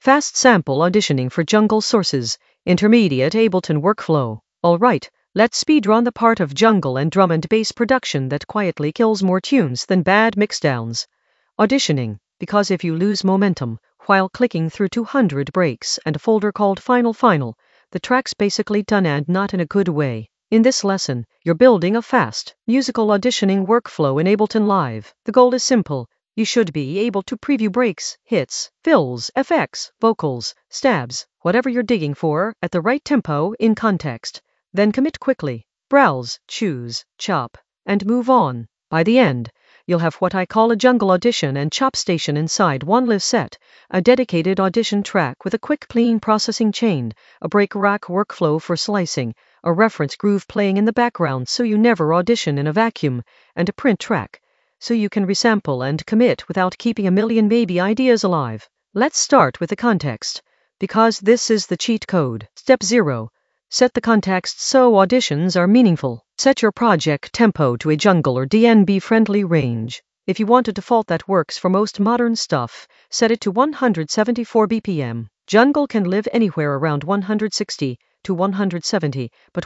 Fast sample auditioning for Jungle Sources, intermediate Ableton workflow. Alright, let's speedrun the part of jungle and drum and bass production that quietly kills more tunes than bad mixdowns. Auditioning, because if you lose momentum while clicking through 200 breaks and a folder called Final, the track's basically done and not in a good way. In this lesson, you're building a fast, musical auditioning workflow in Ableton Live. The goal is simple. You should be able to preview breaks, hits, fills, effects, vocals, stabs, whatever you're digging for, at the right tempo, in context. Then commit quickly. Browse, choose, chop, and move on. By the end, you'll have what I call a jungle audition and chop station inside one live set, a dedicated audition track with a quick clean processing chain, a break rack workflow for slicing, a reference groove playing in the background so you never audition in a vacuum, and a print track, so you can resample and commit without keeping a million maybe ideas alive. Let's start with the context, because this is the cheat code. Step 0. Set the context so auditions are meaningful. Set your project tempo to a jungle or DNB-friendly range. If you want a default that works for most modern stuff, set it to 174 BPM. Jungle can live anywhere around 160 to 170, but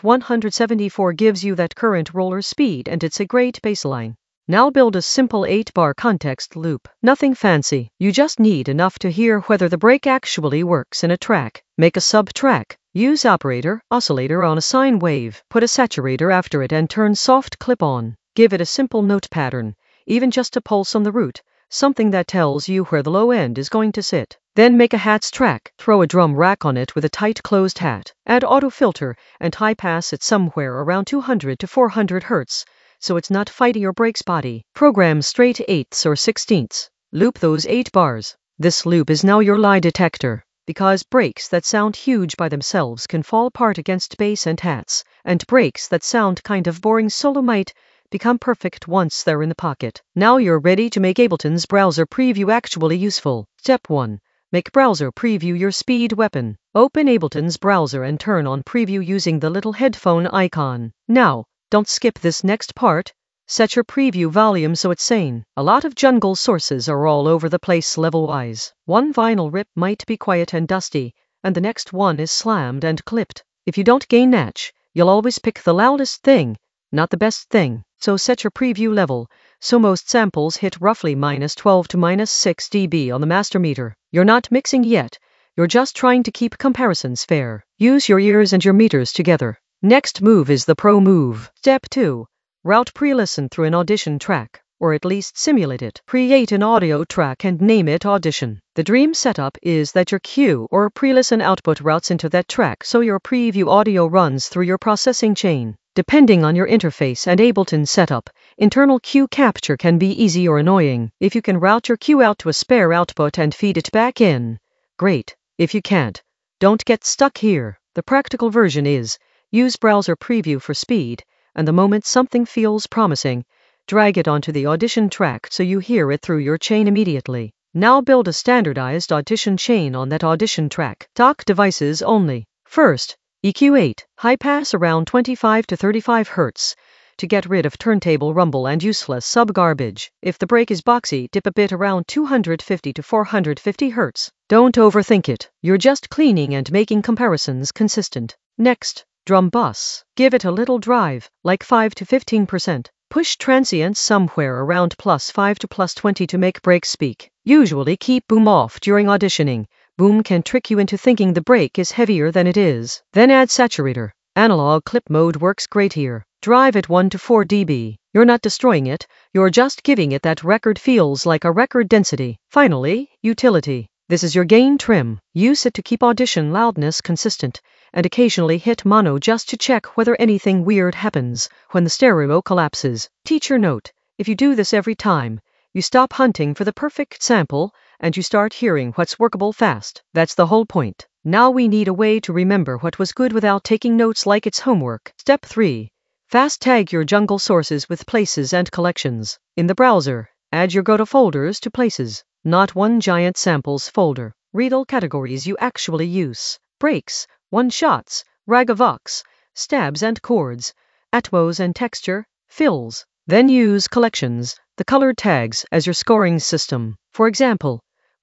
174 gives you that current roller speed and it's a great baseline. Now build a simple 8-bar context loop. Nothing fancy. You just need enough to hear whether the break actually works in a track. Make a sub-track. Use operator, oscillator on a sine wave. Put a saturator after it and turn soft clip on. Give it a simple note pattern, even just a pulse on the root, something that tells you where the low end is going to sit. Then make a hats track. Throw a drum rack on it with a tight closed hat. Add auto filter and high pass it somewhere around 200 to 400 Hz, so it's not fighting your breaks body. Program straight 8ths or 16ths. Loop those 8 bars. This loop is now your lie detector, because breaks that sound huge by themselves can fall apart against bass and hats, and breaks that sound kind of boring solo might become perfect once they're in the pocket. Now you're ready to make Ableton's browser preview actually useful. Step 1. Make browser preview your speed weapon. Open Ableton's browser and turn on preview using the little headphone icon. Now, don't skip this next part. Set your preview volume so it's sane. A lot of jungle sources are all over the place level-wise. One vinyl rip might be quiet and dusty, and the next one is slammed and clipped. If you don't gain match, you'll always pick the loudest thing, not the best thing. So set your preview level, so most samples hit roughly -12 to -6 dB on the master meter. You're not mixing yet, you're just trying to keep comparisons fair. Use your ears and your meters together. Next move is the pro move. Step 2. Route pre-listen through an audition track, or at least simulate it. Create an audio track and name it audition. The dream setup is that your cue or pre-listen output routes into that track so your preview audio runs through your processing chain. Depending on your interface and Ableton setup, internal cue capture can be easy or annoying. If you can route your cue out to a spare output and feed it back in, great. If you can't, don't get stuck here. The practical version is, use browser preview for speed, and the moment something feels promising, drag it onto the audition track so you hear it through your chain immediately. Now build a standardized audition chain on that audition track. Stock devices only. First, EQ8, high pass around 25 to 35 Hz, to get rid of turntable rumble and useless sub-garbage. If the break is boxy, dip a bit around 250 to 450 Hz. Don't overthink it. You're just cleaning and making comparisons consistent. Next, drum bus. Give it a little drive, like 5 to 15%. Push transients somewhere around +5 to +20 to make breaks speak. Usually keep boom off during auditioning. Boom can trick you into thinking the break is heavier than it is. Then add saturator. Analog clip mode works great here. Drive at 1 to 4 dB. You're not destroying it, you're just giving it that record feels like a record density. Finally, utility. This is your gain trim. Use it to keep audition loudness consistent, and occasionally hit mono just to check whether anything weird happens when the stereo collapses. Teacher note: if you do this every time, you stop hunting for the perfect sample, and you start hearing what's workable fast. That's the whole point. Now we need a way to remember what was good without taking notes like it's homework. Step 3. Fast tag your jungle sources with places and collections. In the browser, add your go-to folders to places, not one giant samples folder. Read all categories you actually use. Breaks, one-shots, ragavox, stabs and chords, atmos and texture, fills. Then use collections, the colored tags, as your scoring system. For example,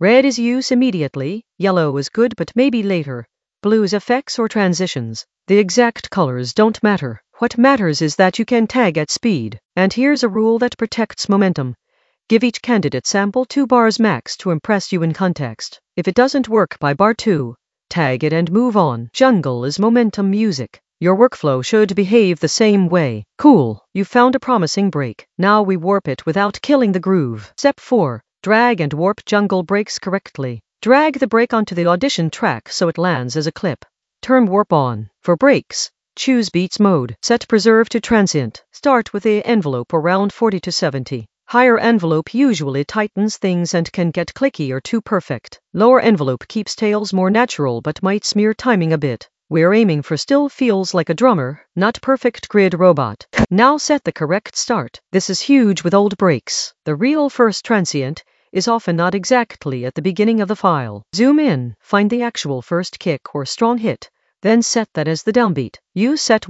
Red is use immediately, yellow is good but maybe later, blue is effects or transitions. The exact colors don't matter. What matters is that you can tag at speed. And here's a rule that protects momentum. Give each candidate sample 2 bars max to impress you in context. If it doesn't work by bar 2, tag it and move on. Jungle is momentum music. Your workflow should behave the same way. Cool, you found a promising break. Now we warp it without killing the groove. Step 4. Drag and warp jungle breaks correctly. Drag the break onto the audition track so it lands as a clip. Turn warp on. For breaks, choose beats mode. Set preserve to transient. Start with the envelope around 40 to 70. Higher envelope usually tightens things and can get clicky or too perfect. Lower envelope keeps tails more natural but might smear timing a bit. We're aiming for still feels like a drummer, not perfect grid robot. Now set the correct start. This is huge with old breaks. The real first transient is often not exactly at the beginning of the file. Zoom in, find the actual first kick or strong hit, then set that as the downbeat. Use set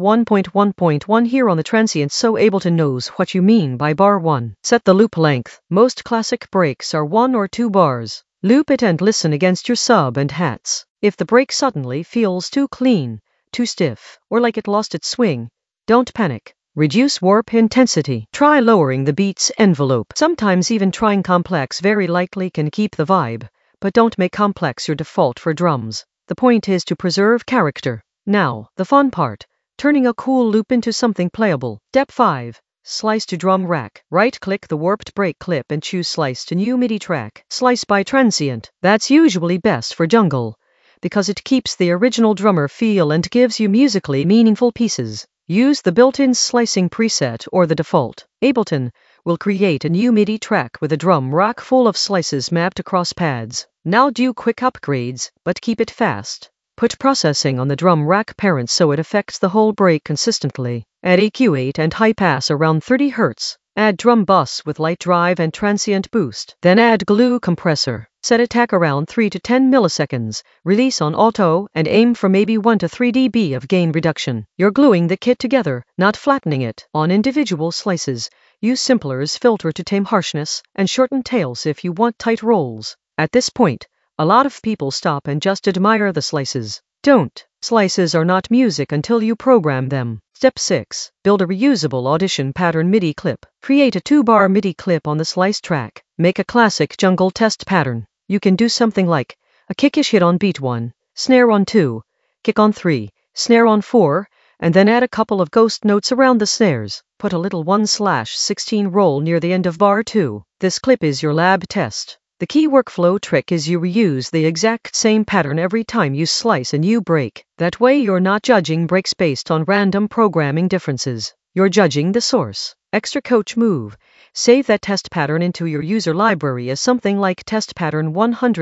1.1.1 here on the transient so Ableton knows what you mean by bar 1. Set the loop length. Most classic breaks are 1 or 2 bars. Loop it and listen against your sub and hats. If the break suddenly feels too clean, too stiff, or like it lost its swing, don't panic. Reduce warp intensity. Try lowering the beat's envelope. Sometimes even trying complex very lightly can keep the vibe, but don't make complex your default for drums. The point is to preserve character. Now, the fun part, turning a cool loop into something playable. Step 5. Slice to drum rack. Right-click the warped break clip and choose Slice to new MIDI track. Slice by transient. That's usually best for jungle, because it keeps the original drummer feel and gives you musically meaningful pieces. Use the built-in slicing preset or the default. Ableton will create a new MIDI track with a drum rack full of slices mapped across pads. Now do quick upgrades, but keep it fast. Put processing on the drum rack parent so it affects the whole break consistently. Add EQ8 and high pass around 30 Hz. Add drum bus with light drive and transient boost. Then add glue compressor. Set attack around 3 to 10 milliseconds. Release on auto and aim for maybe 1 to 3 dB of gain reduction. You're gluing the kit together, not flattening it. On individual slices, use Simpler's filter to tame harshness and shorten tails if you want tight rolls. At this point, a lot of people stop and just admire the slices. Don't. Slices are not music until you program them. Step 6. Build a reusable audition pattern MIDI clip. Create a 2-bar MIDI clip on the slice track. Make a classic jungle test pattern. You can do something like a kickish hit on beat 1, snare on 2, kick on 3, snare on 4, and then add a couple of ghost notes around the snares. Put a little 1/16 roll near the end of bar 2. This clip is your lab test. The key workflow trick is you reuse the exact same pattern every time you slice a new break. That way you're not judging breaks based on random programming differences. You're judging the source. Extra coach move. Save that test pattern into your user library as something like test pattern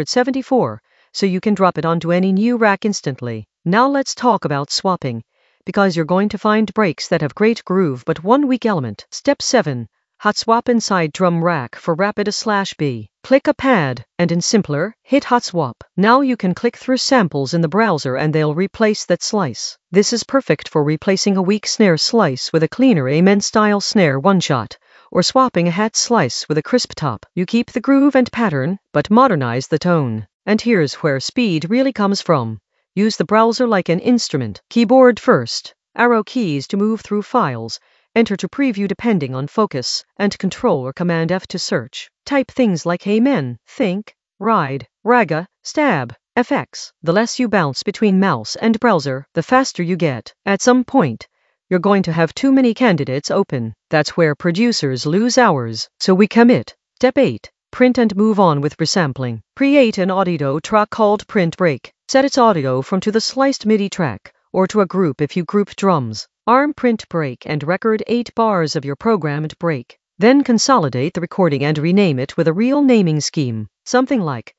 174, so you can drop it onto any new rack instantly. Now let's talk about swapping, because you're going to find breaks that have great groove but one weak element. Step 7. Hot swap inside drum rack for rapid A/B. Click a pad, and in Simpler, hit hot swap. Now you can click through samples in the browser and they'll replace that slice. This is perfect for replacing a weak snare slice with a cleaner Amen style snare one-shot, or swapping a hat slice with a crisp top. You keep the groove and pattern, but modernize the tone. And here's where speed really comes from. Use the browser like an instrument. Keyboard first. Arrow keys to move through files. Enter to preview depending on focus, and Control or Command F to search. Type things like Amen, Think, Ride, Raga, Stab, FX. The less you bounce between mouse and browser, the faster you get. At some point, you're going to have too many candidates open. That's where producers lose hours. So we commit. Step 8. Print and move on with resampling. Create an audio track called Print Break. Set its audio from to the sliced MIDI track, or to a group if you group drums. Arm print break and record 8 bars of your programmed break. Then consolidate the recording and rename it with a real naming scheme. Something like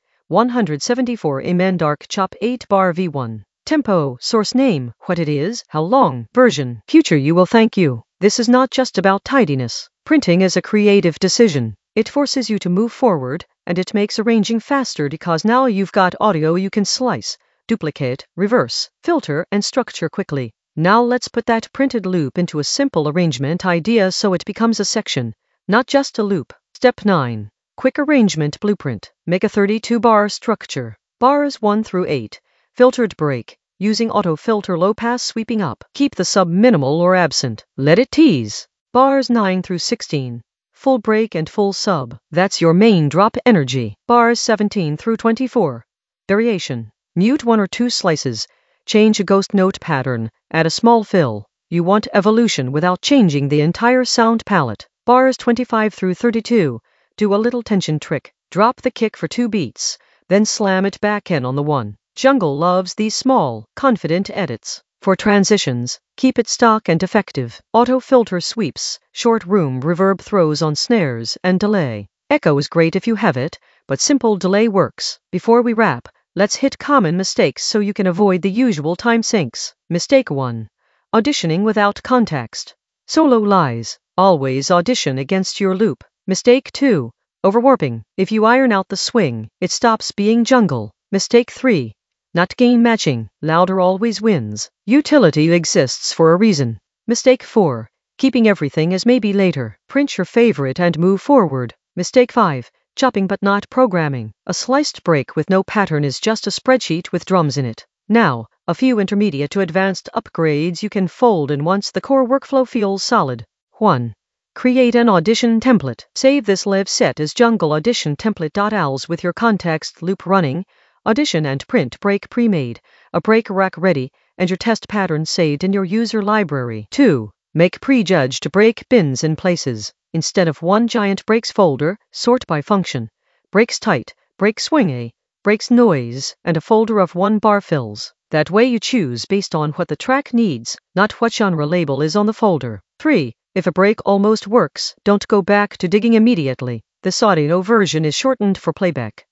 174 Amen Dark Chop 8 bar V1. Tempo, source name, what it is, how long, version, future you will thank you. This is not just about tidiness. Printing is a creative decision. It forces you to move forward, and it makes arranging faster because now you've got audio you can slice, duplicate, reverse, filter, and structure quickly. Now let's put that printed loop into a simple arrangement idea so it becomes a section, not just a loop. Step 9. Quick arrangement blueprint. Make a 32-bar structure. Bars 1 through 8. Filtered break. Using auto filter low pass sweeping up. Keep the sub minimal or absent. Let it tease. Bars 9 through 16. Full break and full sub. That's your main drop energy. Bars 17 through 24. Variation. Mute 1 or 2 slices. Change a ghost note pattern. Add a small fill. You want evolution without changing the entire sound palette. Bars 25 through 32. Do a little tension trick. Drop the kick for 2 beats. Then slam it back in on the 1. Jungle loves these small, confident edits. For transitions, keep it stock and effective. Auto filter sweeps, short room reverb throws on snares, and delay. Echo is great if you have it, but simple delay works. Before we wrap, let's hit common mistakes so you can avoid the usual time sinks. Mistake 1. Auditioning without context. Solo lies. Always audition against your loop. Mistake 2. Overwarping. If you iron out the swing, it stops being jungle. Mistake 3. Not gain matching. Louder always wins. Utility exists for a reason. Mistake 4. Keeping everything as maybe later. Print your favorite and move forward. Mistake 5. Chopping but not programming. A sliced break with no pattern is just a spreadsheet with drums in it. Now, a few intermediate to advanced upgrades you can fold in once the core workflow feels solid. 1. Create an audition template. Save this live set as Jungle Audition Template.als with your context loop running, audition and print break pre-made, a break rack ready, and your test pattern saved in your user library. 2. Make prejudged break bins in places. Instead of one giant breaks folder, sort by function. Breaks tight, break swing A, breaks noise, and a folder of 1 bar fills. That way you choose based on what the track needs, not what genre label is on the folder. 3. If a break almost works, don't go back to digging immediately. This audio version is shortened for playback.